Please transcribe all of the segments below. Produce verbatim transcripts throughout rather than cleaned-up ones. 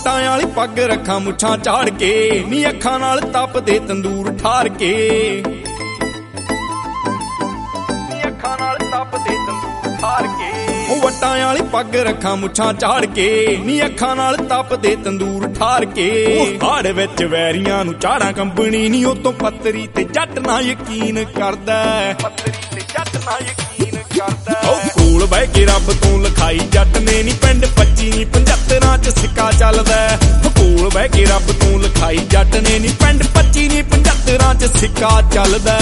वट्टां वाली पग रखा मुछां झाड़ के नी अखां नाल तपदे तंदूर ठार के नी अखां नाल तपदे तंदूर ठार के ओ वट्टां वाली पग रखा मुछां झाड़ के नी अखां नाल तपदे तंदूर ठार के हाड़ विच वैरियां नूं झाड़ां कंबणी नी ओ तों पत्तरी ते जट ना यकीन करदा पत्तरी ते जट ना यकीन करदा ओ कोल बह के रब तों लिखाई जट ने नी पिंड पच्ची नी पंजहत्तरां च सिक्का चलदा कोल बह के रब तों लिखाई जट ने नी पिंड पच्ची नी पंजहत्तरां च सिक्का चलदा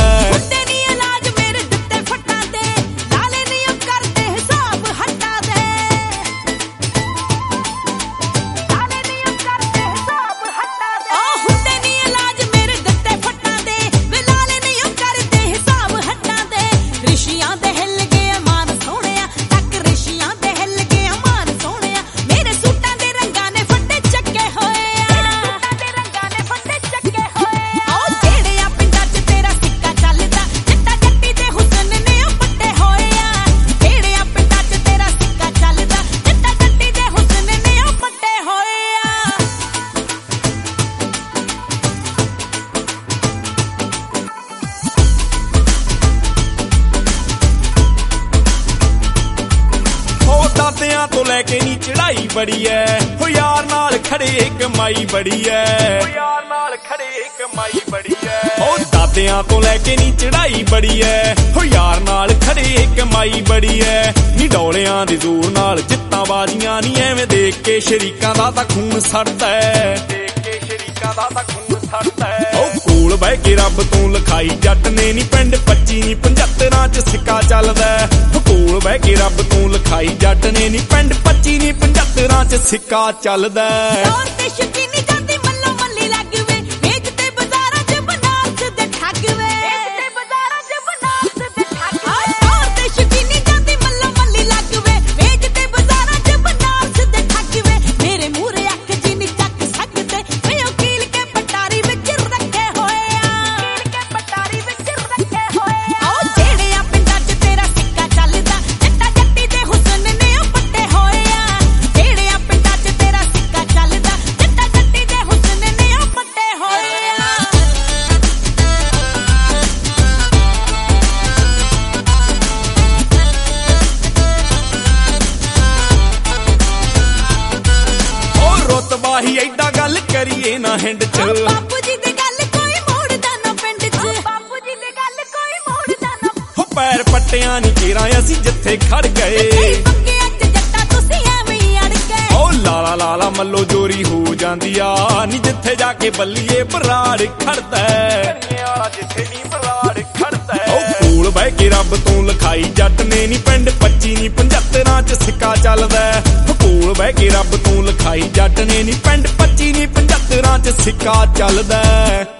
तो लैके नी चढ़ाई बड़ी है हो यार नाल खड़े कमाई बड़ी है हो यार नाल खड़े कमाई बड़ी है हो दादियां तो लैके नी चढ़ाई बड़ी है हो यार नाल खड़े कमाई बड़ी है नी डोलियां दे जोर नाल जित्तां बाजियां नी एवें देख के शरीकां दा तां खून सड़दा है देख के शरीकां दा तां खून सड़दा है ओ कोल बह के रब तों लिखाई जट ने नी पिंड पच्ची नी पंजहत्तरां च सिक्का चलदा कोल बह के रब तों लिखाई जट ने नी पिंड पच्ची नी पंजहत्तरां च सिक्का चलदा वाही ऐडा गल करिए ना हिंड च बापू जी दी गल कोई मोड़दा ना पिंड च बापू जी दी गल कोई मोड़दा ना हो पैर पट्टियां नी केरा असी जिथे खड़ गए पक्कियां च जट्टा तुसी एवें अड़ गए ओ लाला लाला मल्लो जोरी हो जांदी आ नी जिथे जाके बल्लीए बराड़ खड़दा कन्ने वाला जिथे नी बराड़ खड़दा ओ कोल बह के रब तों लिखाई जट ने नी पिंड पच्ची नी पंजहत्तरां च सिक्का चलदा कोल बह के रब तों लिखाई जट ने नी पिंड पच्ची नी पंजहत्तरां च सिक्का चलदा।